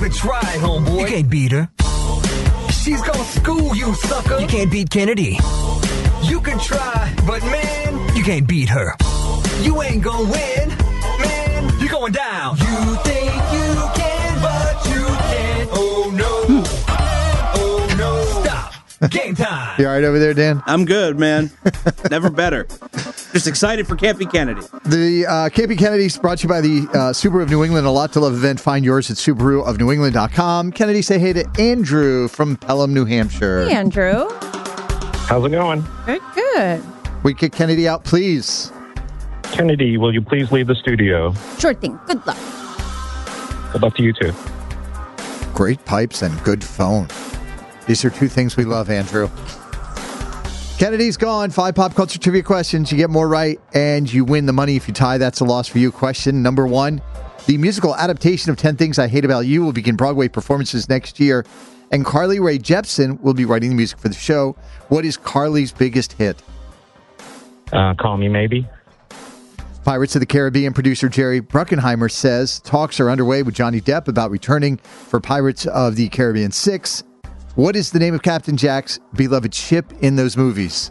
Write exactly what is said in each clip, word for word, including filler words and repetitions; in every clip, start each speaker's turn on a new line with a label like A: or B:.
A: can try, homeboy.
B: You can't beat her.
A: She's gonna school you, sucker.
B: You can't beat Kennedy.
A: You can try, but man,
B: You can't beat her.
A: you ain't gonna win. Man, you're going down. You think you can, but you can't. Oh, no. Oh, no. Stop. Game time.
C: You all right over there, Dan?
D: I'm good, man. Never better. Just excited for Campy Kennedy.
C: The uh, K P Kennedy's brought to you by the uh, Subaru of New England. A lot to love event. Find yours at Subaru of New England dot com. Kennedy, say hey to Andrew from Pelham, New Hampshire.
E: Hey, Andrew.
F: How's it going?
E: Good, good.
C: We kick Kennedy out, please.
F: Kennedy, will you please leave the studio?
E: Sure thing. Good luck.
F: Good luck to you too.
C: Great pipes and good phone. These are two things we love, Andrew. Kennedy's gone. Five pop culture trivia questions. You get more right, and you win the money. If you tie, that's a loss for you. Question number one. The musical adaptation of ten Things I Hate About You will begin Broadway performances next year, and Carly Rae Jepsen will be writing the music for the show. What is Carly's biggest hit?
F: Uh, call me maybe.
C: Pirates of the Caribbean producer Jerry Bruckheimer says talks are underway with Johnny Depp about returning for Pirates of the Caribbean six. What is the name of Captain Jack's beloved ship in those movies?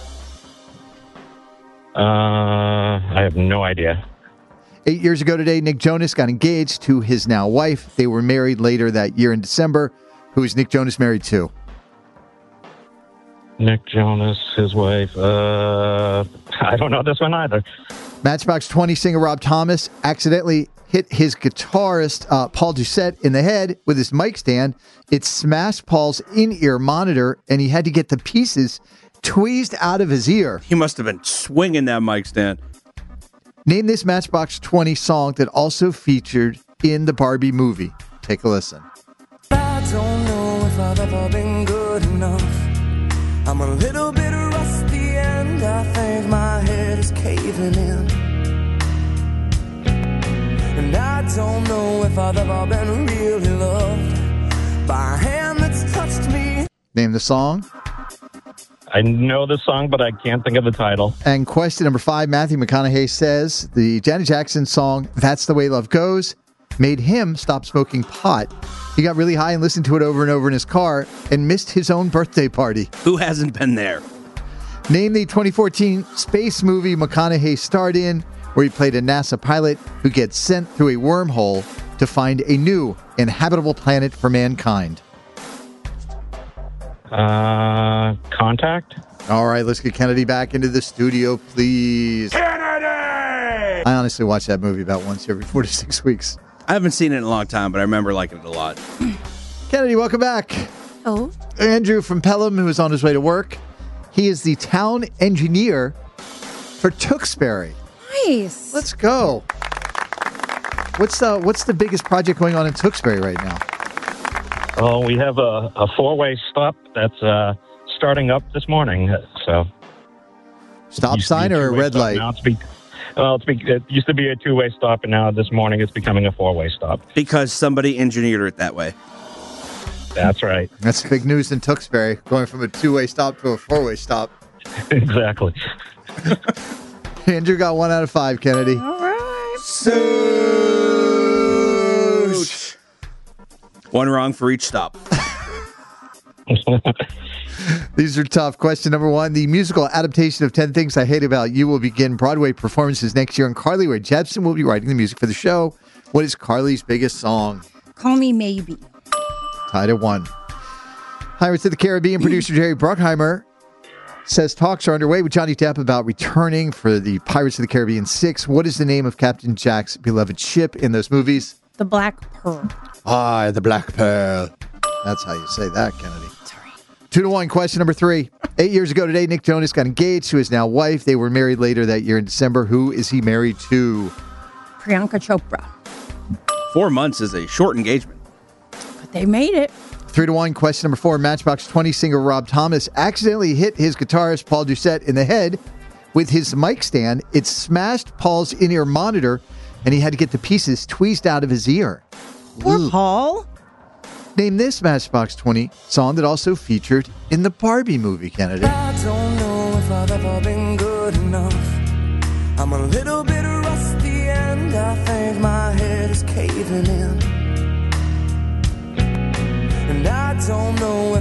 F: Uh, I have no idea.
C: Eight years ago today, Nick Jonas got engaged to his now wife. They were married later that year in December. Who is Nick Jonas married to?
F: Nick Jonas, his wife. Uh, I don't know this one either.
C: Matchbox twenty singer Rob Thomas accidentally hit his guitarist, uh, Paul Doucette, in the head with his mic stand. It smashed Paul's in-ear monitor, and he had to get the pieces tweezed out of his ear.
D: He must have been swinging that mic stand.
C: Name this Matchbox twenty song that also featured in the Barbie movie. Take a listen.
G: I don't know if I've ever been good enough. I'm a little bit rusty and I think my head is caving in. And I don't know if I've ever been really loved by a hand that's touched me.
C: Name the song.
F: I know the song, but I can't think of the title.
C: And question number five, Matthew McConaughey says the Janet Jackson song, That's the Way Love Goes, made him stop smoking pot. He got really high and listened to it over and over in his car and missed his own birthday party.
D: Who hasn't been there?
C: Name the twenty fourteen space movie McConaughey starred in, where he played a NASA pilot who gets sent through a wormhole to find a new inhabitable planet for mankind.
F: Uh, Contact?
C: All right, let's get Kennedy back into the studio, please.
A: Kennedy!
C: I honestly watch that movie about once every four to six weeks.
D: I haven't seen it in a long time, but I remember liking it a lot.
C: Kennedy, welcome back.
E: Oh.
C: Andrew from Pelham, who is on his way to work. He is the town engineer for Tewksbury.
E: Nice.
C: Let's go. What's the, what's the biggest project going on in Tewksbury right now?
F: Oh, we have a, a four-way stop that's uh, starting up this morning. So,
C: Stop sign or a red light?
F: Now it's be, well, it's be, it used to be a two-way stop, and now this morning it's becoming a four-way stop.
D: Because somebody engineered it that way.
F: That's right.
C: That's big news in Tewksbury, going from a two-way stop to a four-way stop.
F: Exactly.
C: Andrew got one out of five, Kennedy.
E: All right.
C: Sush.
D: One wrong for each stop.
C: These are tough. Question number one. The musical adaptation of ten Things I Hate About You will begin Broadway performances next year, and Carly Rae Jepsen will be writing the music for the show. What is Carly's biggest song?
E: Call me maybe.
C: Tied at one. Pirates of the Caribbean producer Jerry Bruckheimer says talks are underway with Johnny Depp about returning for the Pirates of the Caribbean six. What is the name of Captain Jack's beloved ship in those movies?
E: The Black Pearl.
C: Ah, the Black Pearl. That's how you say that, Kennedy. Sorry. Two to one. Question number three. Eight years ago today, Nick Jonas got engaged to his now wife. They were married later that year in December. Who is he married to?
E: Priyanka Chopra.
D: Four months is a short engagement.
E: But they made it.
C: Three to one. Question number four. Matchbox twenty singer Rob Thomas accidentally hit his guitarist Paul Doucette in the head with his mic stand. It smashed Paul's in-ear monitor, and he had to get the pieces tweezed out of his ear.
E: Poor
C: Ooh.
E: Paul.
C: Name this Matchbox twenty song that also featured in the Barbie movie, Kennedy.
G: I don't know if I've ever been good enough. I'm a little bit rusty and I think my head is caving in.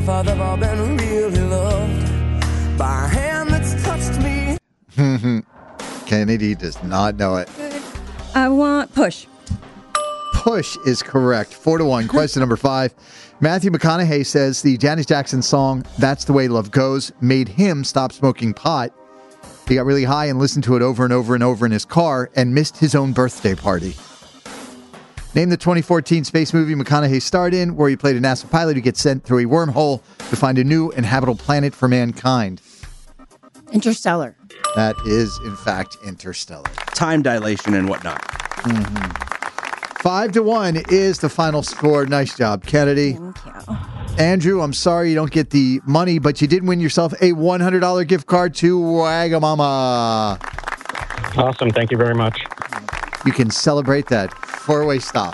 G: if I've ever been really loved by a hand that's touched me.
C: Kennedy does not know it.
E: I want push.
C: Push is correct. Four to one. Question number five. Matthew McConaughey says the Janet Jackson song "That's the Way Love Goes" made him stop smoking pot. He got really high and listened to it over and over and over in his car and missed his own birthday party. Name the twenty fourteen space movie McConaughey starred in, where he played a NASA pilot who gets sent through a wormhole to find a new inhabitable planet for mankind.
E: Interstellar.
C: That is, in fact, Interstellar.
D: Time dilation and whatnot.
C: Five to one is the final score. Nice job, Kennedy.
E: Thank you.
C: Andrew, I'm sorry you don't get the money, but you did win yourself a one hundred dollars gift card to Wagamama.
F: Awesome. Thank you very much.
C: You can celebrate that four-way stop.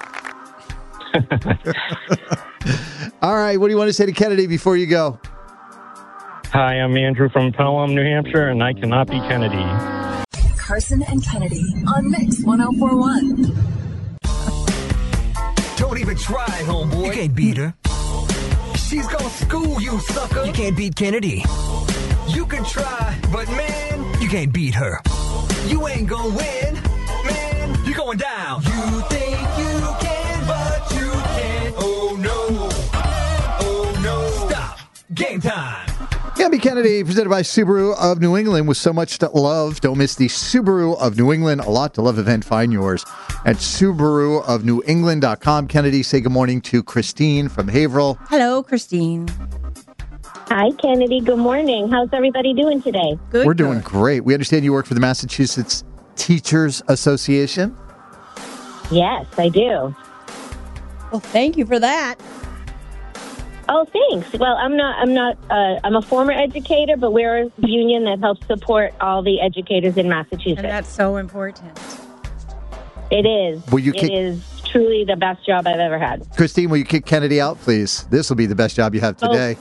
C: All right, what do you want to say to Kennedy before you go?
F: Hi, I'm Andrew from Pelham, New Hampshire, and I cannot be Kennedy.
H: Carson and Kennedy on Mix one oh four point one.
B: Don't even try, homeboy. You can't beat her.
A: She's gonna school you, sucker.
B: You can't beat Kennedy.
A: You can try, but man,
B: You can't beat her.
A: you ain't gonna win. Man, you're going down. You think you can, but you can't. Oh no. Oh no. Stop. Game time.
C: Gabby Kennedy, presented by Subaru of New England. With so much to love, don't miss the Subaru of New England A Lot to Love event. Find yours at Subaru of New England dot com. Kennedy, say good morning to Christine from Haverhill.
E: Hello, Christine.
I: Hi, Kennedy. Good morning. How's everybody doing today?
E: Good.
C: We're doing
E: good.
C: great. We understand you work for the Massachusetts Teachers Association.
I: Yes, I do.
E: Well, thank you for that.
I: Oh, thanks. Well, I'm not. I'm not. Uh, I'm a former educator, but we're a union that helps support all the educators in Massachusetts.
E: And that's so important.
I: It is.
C: Will you
I: it
C: kick-
I: is truly the best job I've ever had.
C: Christine, will you kick Kennedy out, please? This will be the best job you have today.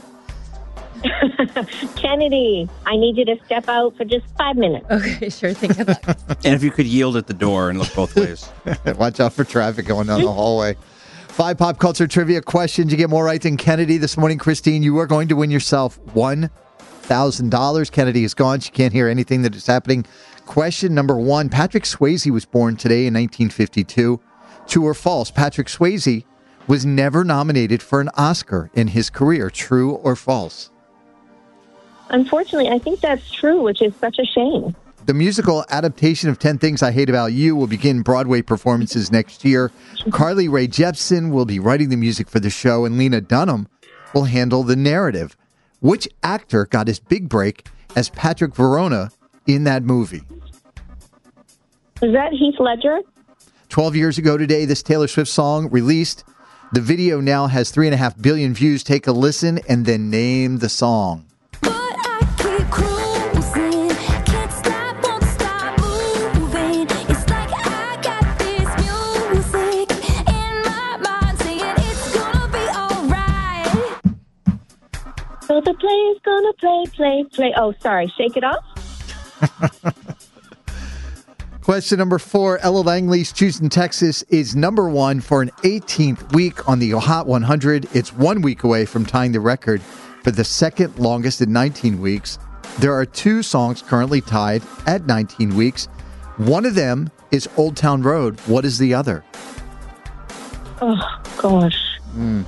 I: Kennedy, I need you to step out for just five minutes.
E: Okay, sure. Think of that.
D: And if you could yield at the door and look both ways.
C: Watch out for traffic going down the hallway. Five pop culture trivia questions. You get more right than Kennedy this morning. Christine, you are going to win yourself one thousand dollars. Kennedy is gone. She can't hear anything that is happening. Question number one. Patrick Swayze was born today in nineteen fifty-two. True or false? Patrick Swayze was never nominated for an Oscar in his career. True or false?
I: Unfortunately, I think that's true, which is such a shame.
C: The musical adaptation of ten Things I Hate About You will begin Broadway performances next year. Carly Rae Jepsen will be writing the music for the show, and Lena Dunham will handle the narrative. Which actor got his big break as Patrick Verona in that movie?
I: Was that Heath Ledger?
C: Twelve years ago today, this Taylor Swift song released. The video now has three and a half billion views. Take a listen and then name the song.
I: So the play's gonna play, play, play. Oh, sorry. Shake It Off?
C: Question number four. Ella Langley's Houston, Texas is number one for an eighteenth week on the Hot one hundred. It's one week away from tying the record for the second longest at nineteen weeks. There are two songs currently tied at nineteen weeks. One of them is Old Town Road. What is the other?
I: Oh, gosh.
C: Mm.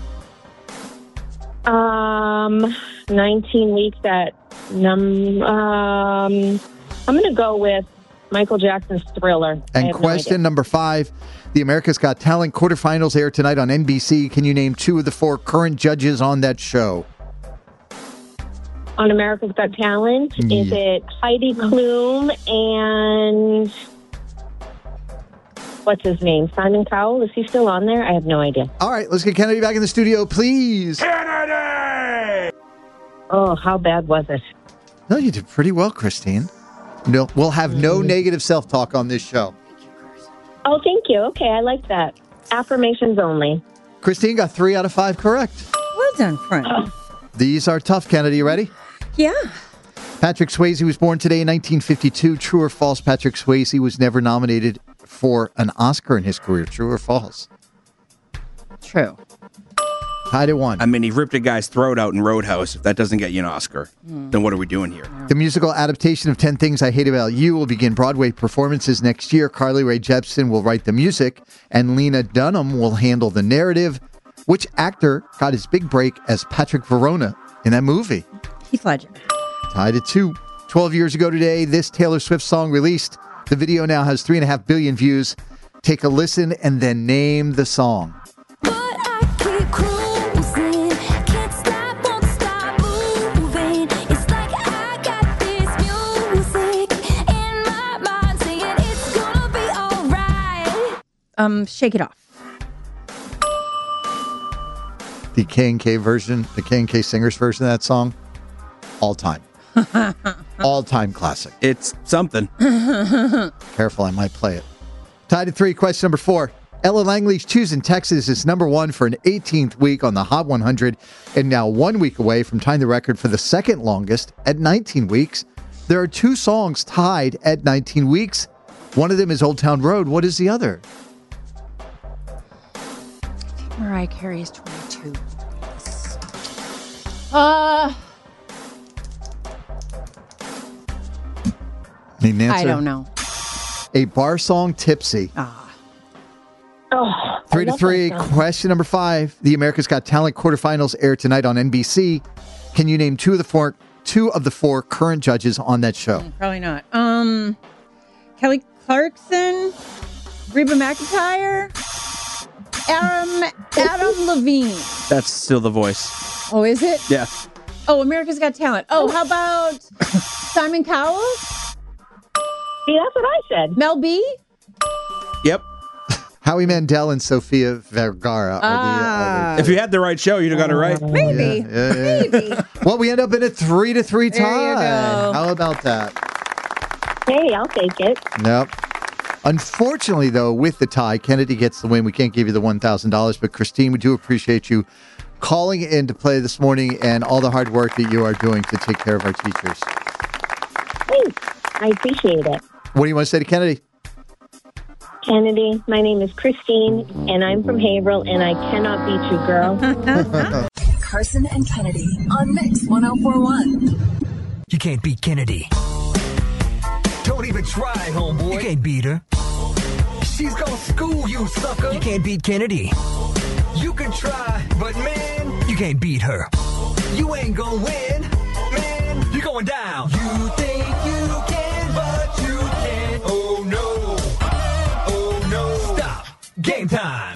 I: Um, nineteen weeks at num. Um, I'm going to go with Michael Jackson's Thriller. I
C: And
I: have no
C: question
I: idea.
C: number five. The America's Got Talent quarterfinals air tonight on N B C. Can you name two of the four current judges on that show?
I: On America's Got Talent, is
C: Yeah.
I: it Heidi Klum and what's his name? Simon Cowell? Is he still on there? I have no idea.
C: All right, let's get Kennedy back in the studio, please.
I: Oh, how bad was it?
C: No, you did pretty well, Christine. No, we'll have no negative self-talk on this show.
I: Oh, thank you. Okay, I like that. Affirmations only.
C: Christine got three out of five correct.
E: Well done, friend.
C: These are tough, Kennedy. You ready?
E: Yeah.
C: Patrick Swayze was born today in nineteen fifty-two. True or false? Patrick Swayze was never nominated for an Oscar in his career. True or false?
E: True.
C: Tied at one.
D: I mean, he ripped a guy's throat out in Roadhouse. If that doesn't get you an Oscar,
E: Mm.
D: then what are we doing here?
C: The musical adaptation of ten Things I Hate About You will begin Broadway performances next year. Carly Rae Jepsen will write the music, and Lena Dunham will handle the narrative. Which actor got his big break as Patrick Verona in that movie?
E: Heath Ledger.
C: Tied at two. Twelve years ago today, this Taylor Swift song released. The video now has three and a half billion views. Take a listen and then name the song.
E: Um, Shake It Off.
C: The K and K version, the K and K singers version of that song, all time. all time classic.
D: It's something.
C: Careful, I might play it. Tied at three, question number four. Ella Langley's Choosing Texas is number one for an eighteenth week on the Hot one hundred and now one week away from tying the record for the second longest at nineteen weeks. There are two songs tied at nineteen weeks. One of them is Old Town Road. What is the other?
E: Mariah Carey is twenty-two. Uh,
C: Need an answer?
E: I don't know.
C: A bar song, Tipsy.
E: Ah.
I: Oh,
C: Three
I: I
C: to
I: love
C: three.
I: that song.
C: Question number five. The America's Got Talent quarterfinals air tonight on N B C. Can you name two of the four two of the four current judges on that show?
E: Probably not. Um, Kelly Clarkson, Reba McEntire, Adam Adam Levine.
D: That's still The Voice.
E: Oh, is it?
D: Yeah.
E: Oh, America's Got Talent. Oh, how about Simon Cowell?
I: See, that's what I said.
E: Mel B?
D: Yep.
C: Howie Mandel and Sofia Vergara are the.
E: Ah.
C: Are the
D: If you had the right show, you'd have got it right.
E: Maybe.
C: Yeah, yeah, yeah.
E: Maybe.
C: Well, we end up in a three to three tie.
E: There you go.
C: How about that?
I: Hey, I'll take it.
C: Nope. Unfortunately, though, with the tie, Kennedy gets the win. We can't give you the one thousand dollars, but Christine, we do appreciate you calling in to play this morning and all the hard work that you are doing to take care of our teachers.
I: Thanks. I appreciate it.
C: What do you want to say to Kennedy?
I: Kennedy, my name is Christine, and I'm from Haverhill, and I cannot beat you, girl.
H: Carson and Kennedy on Mix one oh four one.
B: You can't beat Kennedy. Don't even try, homeboy. You can't beat her. She's gonna school you, sucker. You can't beat Kennedy. You can try, but man, you can't beat her. You ain't gonna win, man. You're going down. You think you can, but you can't. Oh no. Oh no. Stop. Game time.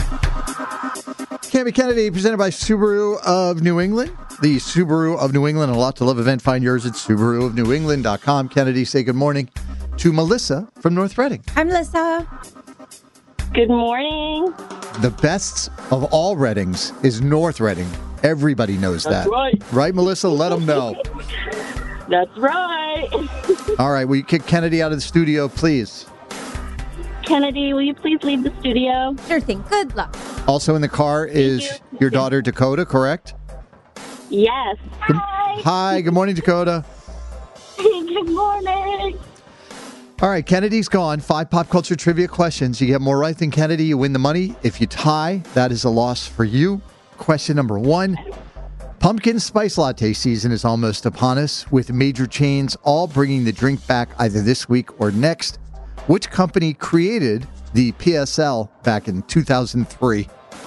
C: Cammie Kennedy, presented by Subaru of New England. The Subaru of New England, a lot to love event. Find yours at Subaru of New England dot com. Kennedy, say good morning to Melissa from North Reading.
E: Hi, Melissa.
I: Good morning.
C: The best of all Readings is North Reading. Everybody knows
I: That's
C: that.
I: right.
C: Right, Melissa? Let them know.
I: That's right.
C: All right, will you kick Kennedy out of the studio, please?
I: Kennedy, will you please leave the studio?
E: Sure thing. Good luck.
C: Also in the car is
I: you.
C: your daughter, Dakota, correct?
I: Yes.
C: Good-
I: Hi.
C: Hi, good morning, Dakota.
I: Good morning.
C: All right, Kennedy's gone. Five pop culture trivia questions. You get more right than Kennedy, you win the money. If you tie, that is a loss for you. Question number one. Pumpkin spice latte season is almost upon us, with major chains all bringing the drink back either this week or next. Which company created the P S L back in two thousand three?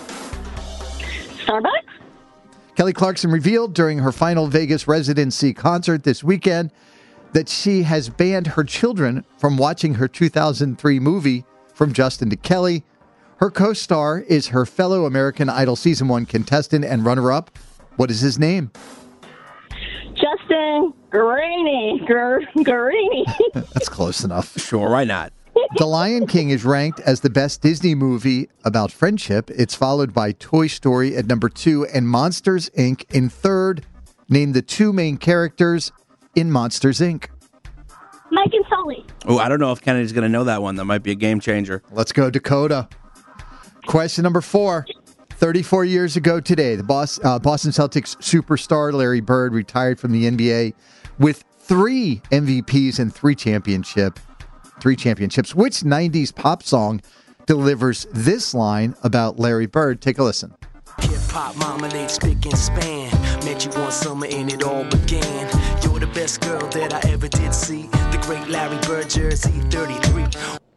I: Starbucks?
C: Kelly Clarkson revealed during her final Vegas residency concert this weekend that she has banned her children from watching her two thousand three movie, From Justin to Kelly. Her co-star is her fellow American Idol Season one contestant and runner-up. What is his name?
I: Justin Guarini. Gur- Guarini.
C: That's close enough.
D: Sure, why not?
C: The Lion King is ranked as the best Disney movie about friendship. It's followed by Toy Story at number two and Monsters, Incorporated in third. Name the two main characters in Monsters, Incorporated.
I: Mike and Sully.
D: Oh, I don't know if Kennedy's going to know that one. That might be a game changer.
C: Let's go, Dakota. Question number four. thirty-four years ago today, the Bos- uh, Boston Celtics superstar Larry Bird retired from the N B A with three M V Ps and three championship, three championships. Which nineties pop song delivers this line about Larry Bird? Take a listen.
A: Hip
G: Hip-hop, marmalade, spick and span. Met you one summer and it all began. You're the best girl that I ever did see. The great Larry Bird, Jersey thirty-three.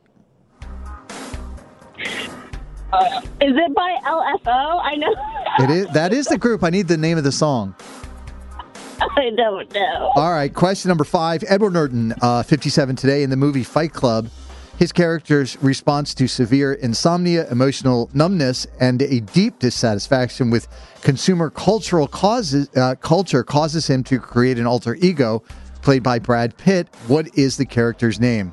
I: Uh, is it by L F O? I know.
C: It is. That is the group. I need the name of the song.
I: I don't know.
C: All right, question number five. Edward Norton, uh, fifty-seven today, in the movie Fight Club. His character's response to severe insomnia, emotional numbness, and a deep dissatisfaction with consumer cultural causes uh, culture causes him to create an alter ego, played by Brad Pitt. What is the character's name?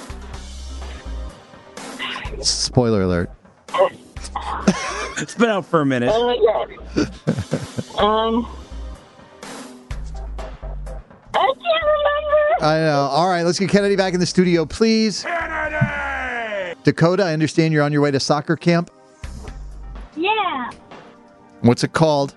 C: Spoiler alert.
D: It's been out for a minute.
I: Oh my god. um, I can't remember.
C: I know. All right, let's get Kennedy back in the studio, please. Kennedy! Dakota, I understand you're on your way to soccer camp.
I: Yeah.
C: What's it called?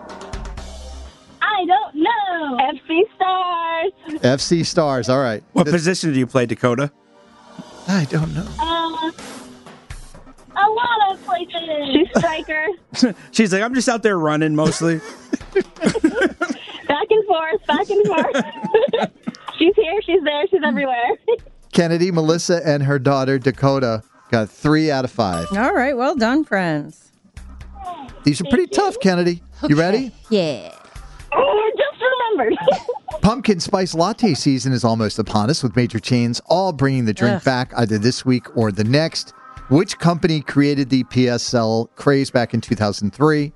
I: I don't know. F C Stars.
C: F C Stars. All right.
D: What
C: Th-
D: position do you play, Dakota?
C: I don't know.
I: Uh, a lot of places. She's striker.
D: She's like, I'm just out there running mostly.
I: Back and forth, back and forth. She's here, she's there, she's everywhere.
C: Kennedy, Melissa, and her daughter, Dakota, got three out of five.
E: All right, well done, friends.
C: These are pretty tough, Kennedy. You ready?
E: Yeah.
I: Oh, I just remembered.
C: Pumpkin spice latte season is almost upon us, with major chains all bringing the drink
E: Ugh.
C: back either this week or the next. Which company created the P S L craze back in two thousand three?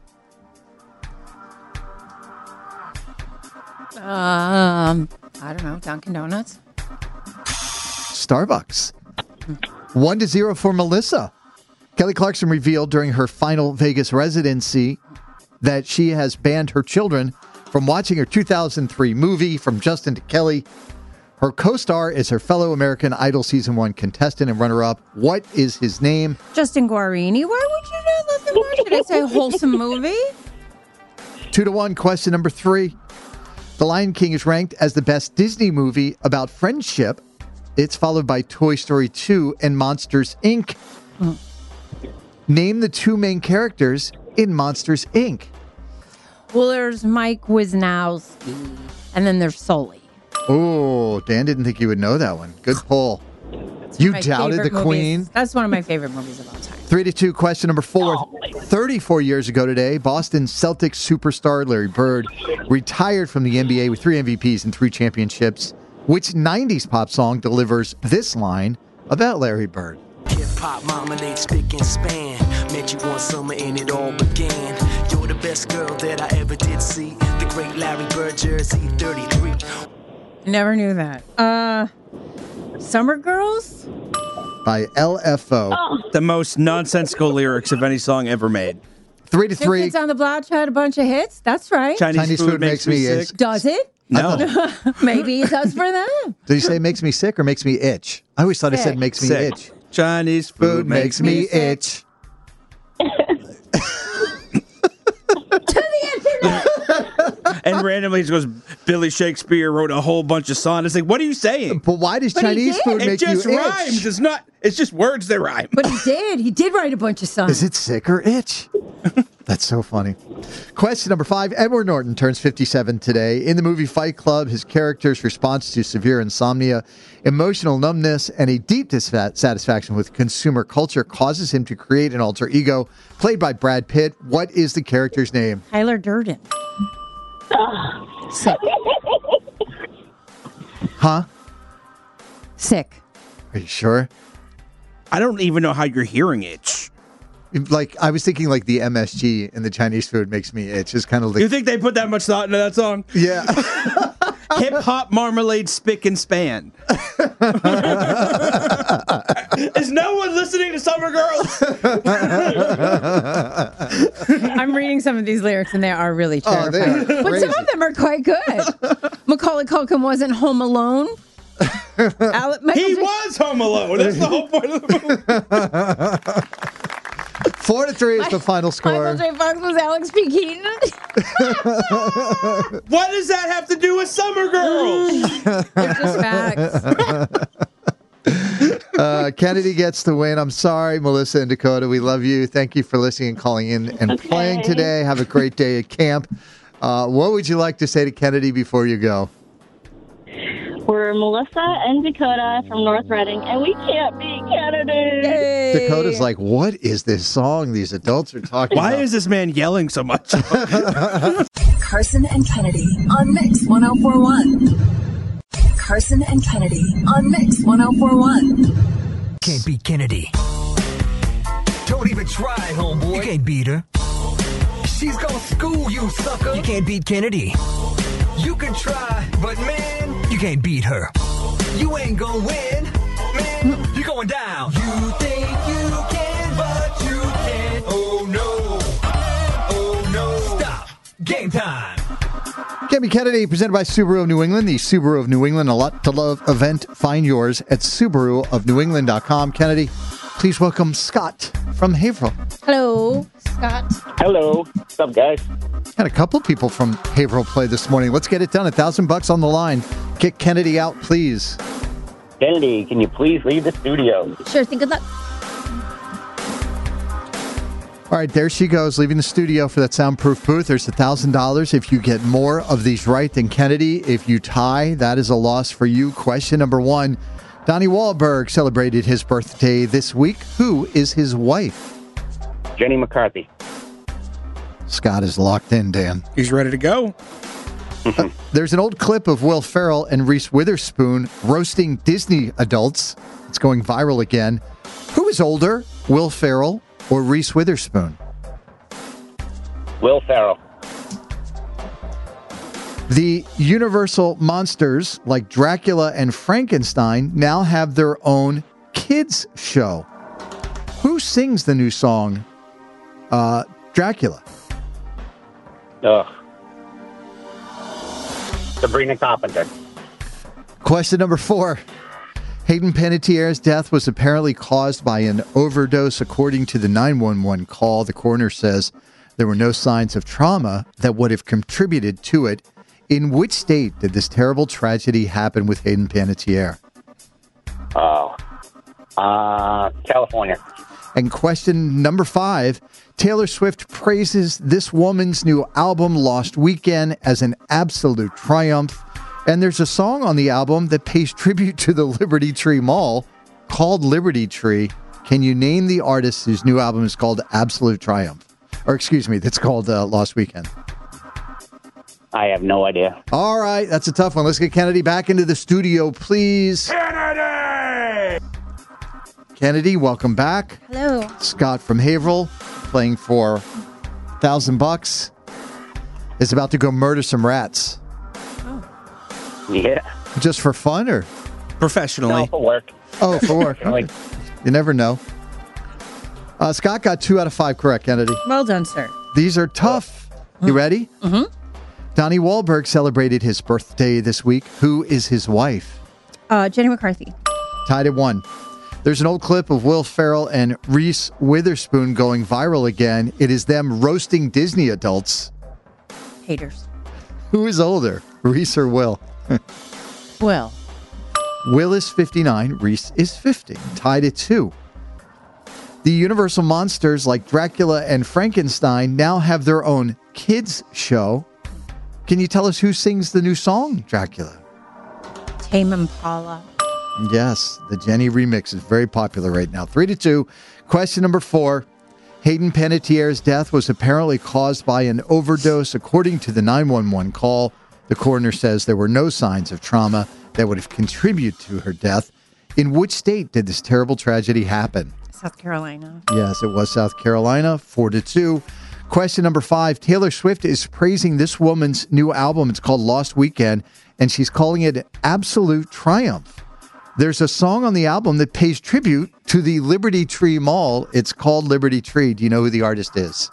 E: Um, I don't know, Dunkin' Donuts.
C: Starbucks. One to zero for Melissa. Kelly Clarkson revealed during her final Vegas residency that she has banned her children from watching her two thousand three movie, From Justin to Kelly. Her co-star is her fellow American Idol Season one contestant and runner-up. What is his name?
E: Justin Guarini. Why would you not let them watch it? It's a wholesome movie.
C: Two to one. Question number three. The Lion King is ranked as the best Disney movie about friendship. It's followed by Toy Story two and Monsters, Incorporated.
E: Mm.
C: Name the two main characters in Monsters, Incorporated.
E: Well, there's Mike Wisnowski, and then there's Sully.
C: Oh, Dan didn't think you would know that one. Good pull. You
E: My
C: doubted the
E: favorite
C: Queen.
E: movies. That's one of my favorite movies of all time.
C: Three to two. Question number four. thirty-four years ago today, Boston Celtics superstar Larry Bird retired from the N B A with three M V Ps and three championships. Which nineties pop song delivers this line about Larry Bird?
G: Hip-hop, marmalade, spick and span. Met you one summer and it all began. You're the best girl that I ever did see. The great Larry Bird, Jersey thirty-three.
E: Never knew that. Uh, Summer Girls?
C: By L F O.
D: The most nonsensical lyrics of any song ever made.
C: Three to
E: Two
C: three.
E: Kids on the Block had a bunch of hits. That's right.
D: Chinese,
C: Chinese
D: food,
C: food
D: makes,
C: makes
D: me
C: me
D: sick.
E: Does it?
D: No.
E: Maybe it does for them.
C: Did you say makes me sick or makes me itch? I always thought it said
E: Sick.
C: makes me
D: Sick.
C: itch.
D: Chinese food,
C: Food makes me itch.
E: To the internet.
D: And randomly he goes, Billy Shakespeare wrote a whole bunch of songs. It's like, what are you saying?
C: But why does
E: But he
C: Chinese
E: did.
C: food
D: It
C: make you
D: just
C: itch?
D: rhymes. It's not. It's just words that rhyme.
E: But he did. He did write a bunch of songs.
C: Is it sick or itch? That's so funny. Question number five. Edward Norton turns fifty-seven today. In the movie Fight Club, his character's response to severe insomnia, emotional numbness, and a deep dissatisfaction with consumer culture causes him to create an alter ego, played by Brad Pitt. What is the character's name?
E: Tyler Durden. Sick.
C: Huh?
E: Sick.
C: Are you sure?
D: I don't even know how you're hearing itch.
C: Like, I was thinking like the M S G in the Chinese food makes me itch. It's kind of like...
D: You think they put that much thought into that song?
C: Yeah.
D: Hip hop, marmalade, spick and span. Is no one listening to Summer Girls?
E: I'm reading some of these lyrics, and they are really
C: Oh, they
E: terrifying.
C: are
E: But some
C: crazy.
E: of them are quite good. Macaulay Culkin wasn't home alone. Ale- Michael
D: He
E: J-
D: was Home Alone. That's the whole point of the movie.
C: Four to three is the final score.
E: Michael J. Fox was Alex P. Keaton.
D: What does that have to do with Summer Girls?
E: They're just facts.
C: Uh, Kennedy gets the win. I'm sorry, Melissa and Dakota. We love you. Thank you for listening and calling in and
I: Okay.
C: playing today. Have a great day at camp. Uh, what would you like to say to Kennedy before you go?
I: We're Melissa and Dakota from North Reading, and we can't beat Kennedy.
E: Yay.
C: Dakota's like, what is this song these adults are talking
D: Why
C: about?
D: is this man yelling so much?
H: Carson and Kennedy on Mix one oh four one. Carson and Kennedy on Mix one oh four one.
B: Can't beat Kennedy.
A: Don't even try, homeboy.
B: You can't beat her.
A: She's gonna school you, sucker.
B: You can't beat Kennedy.
A: You can try, but man,
B: You can't beat her.
A: you ain't gonna win. Man, you're going down. You think you can, but you can't. Oh no. Oh no. Stop. Game time.
C: Can't Beat Kennedy, presented by Subaru of New England, the Subaru of New England A Lot to Love event. Find yours at Subaru of New England dot com. Kennedy, please welcome Scott from Haverhill.
E: Hello, Scott.
J: Hello. What's up, guys?
C: Had a couple people from Haverhill play this morning. Let's get it done. A thousand bucks on the line. Kick Kennedy out, please.
J: Kennedy, can you please leave the studio?
E: Sure thing. Good luck.
C: All right, there she goes, leaving the studio for that soundproof booth. There's a thousand dollars if you get more of these right than Kennedy. If you tie, that is a loss for you. Question number one. Donnie Wahlberg celebrated his birthday this week. Who is his wife?
J: Jenny McCarthy.
C: Scott is locked in, Dan.
D: He's ready to go.
C: Uh, there's an old clip of Will Ferrell and Reese Witherspoon roasting Disney adults. It's going viral again. Who is older, Will Ferrell or Reese Witherspoon?
J: Will Ferrell.
C: The Universal monsters like Dracula and Frankenstein now have their own kids show. Who sings the new song, uh, Dracula?
J: Ugh. Sabrina Carpenter.
C: Question number four. Hayden Panettiere's death was apparently caused by an overdose, according to the nine one one call. The coroner says there were no signs of trauma that would have contributed to it. In which state did this terrible tragedy happen with Hayden Panettiere?
J: Oh. Uh, California.
C: And question number five. Taylor Swift praises this woman's new album, Lost Weekend, as an absolute triumph. And there's a song on the album that pays tribute to the Liberty Tree Mall called Liberty Tree. Can you name the artist whose new album is called Absolute Triumph? Or excuse me, that's called uh, Lost Weekend.
J: I have no idea.
C: All right, that's a tough one. Let's get Kennedy back into the studio, please.
A: Kennedy!
C: Kennedy, welcome back.
E: Hello.
C: Scott from Haverhill, playing for a thousand bucks, is about to go murder some rats.
J: Yeah.
C: Just for fun or?
D: Professionally.
J: No, for work.
C: Oh, for work.
J: Like,
C: You never know. Uh, Scott got two out of five correct, Kennedy.
E: Well done, sir.
C: These are tough. You ready?
E: Mm-hmm.
C: Donnie Wahlberg celebrated his birthday this week. Who is his wife?
E: Uh, Jenny McCarthy.
C: Tied at one. There's an old clip of Will Ferrell and Reese Witherspoon going viral again. It is them roasting Disney adults.
E: Haters.
C: Who is older, Reese or Will?
E: Well.
C: Will is fifty-nine, Reese is fifty. Tied at two. The Universal monsters like Dracula and Frankenstein now have their own kids show. Can you tell us who sings the new song, Dracula?
E: Tame Impala.
C: Yes, the Jenny remix is very popular right now. Three to two. Question number four. Hayden Panettiere's death was apparently caused by an overdose, according to the nine one one call. The coroner says there were no signs of trauma that would have contributed to her death. In which state did this terrible tragedy happen?
E: South Carolina.
C: Yes, it was South Carolina, four to two. Question number five. Taylor Swift is praising this woman's new album. It's called Lost Weekend, and she's calling it an absolute triumph. There's a song on the album that pays tribute to the Liberty Tree Mall. It's called Liberty Tree. Do you know who the artist is?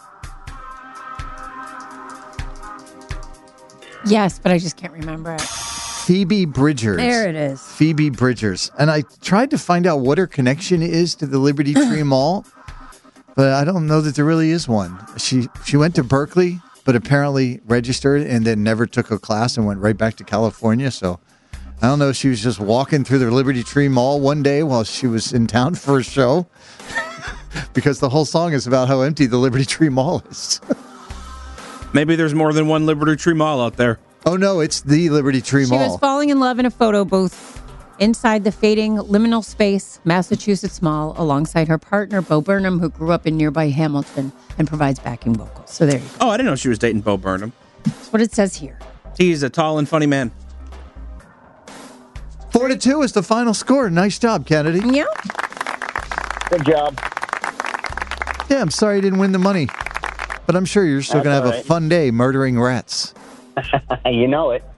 E: Yes, but I just can't remember it.
C: Phoebe Bridgers.
E: There it is.
C: Phoebe Bridgers. And I tried to find out what her connection is to the Liberty Tree Mall, but I don't know that there really is one. She she went to Berkeley, but apparently registered and then never took a class and went right back to California. So I don't know if she was just walking through the Liberty Tree Mall one day while she was in town for a show. Because the whole song is about how empty the Liberty Tree Mall is.
D: Maybe there's more than one Liberty Tree Mall out there.
C: Oh, no, it's the Liberty Tree
E: She
C: Mall.
E: was falling in love in a photo booth inside the fading liminal space, Massachusetts Mall, alongside her partner, Bo Burnham, who grew up in nearby Hamilton and provides backing vocals. So there you go.
D: Oh, I didn't know she was dating Bo Burnham.
E: That's what it says here.
D: He's a tall and funny man.
C: Four to two is the final score. Nice job, Kennedy.
E: Yeah.
J: Good job.
C: Yeah, I'm sorry you didn't win the money. But I'm sure you're still going to have
J: all
C: a
J: right.
C: fun day murdering rats.
J: You know it.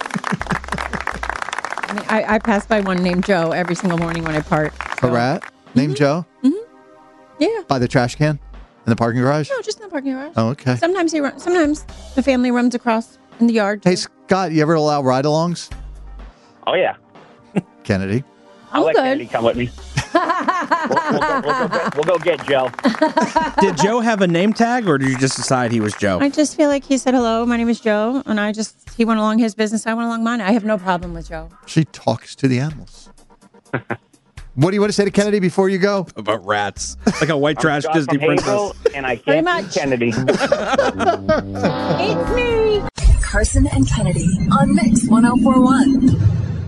E: I, mean, I, I pass by one named Joe every single morning when I park.
C: A rat named Joe?
E: Yeah.
C: By the trash can? In the parking garage?
E: No, just in the parking garage.
C: Oh, okay.
E: Sometimes he run, Sometimes the family runs across in the yard.
C: Hey, Scott, you ever allow ride-alongs?
J: Oh, yeah.
C: Kennedy?
J: I'll
E: I'm
J: let
E: good.
J: Kennedy come with me. we'll, we'll, go, we'll, go get, we'll go get Joe.
D: Did Joe have a name tag, or did you just decide he was Joe?
E: I just feel like he said, hello, my name is Joe. And I just, he went along his business. I went along mine. I have no problem with Joe.
C: She talks to the animals. What do you want to say to Kennedy before you go?
D: About rats. Like a white
J: I'm
D: trash
J: Scott
D: Disney
J: from
D: princess.
J: Hazel, and I
E: Very
J: can't
E: much.
J: beat Kennedy.
E: It's me.
H: Carson and Kennedy on Mix one oh four one.